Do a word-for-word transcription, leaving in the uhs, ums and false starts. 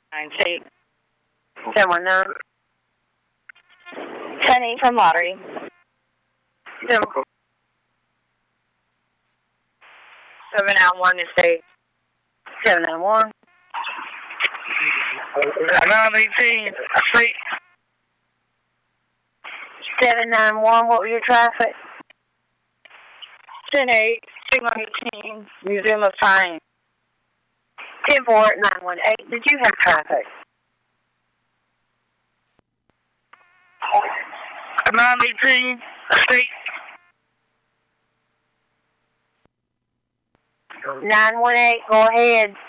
nine eight seven one nine ten eight from lottery. Seven seven nine one is eight. Seven nine one. Nine eighteen. Street. Seven nine one. What was your traffic? Ten eight. Two nineteen. Museum of Science. Ten four nine one eight. Did you have traffic? Nine eighteen. Street. Nine one eight. Go ahead.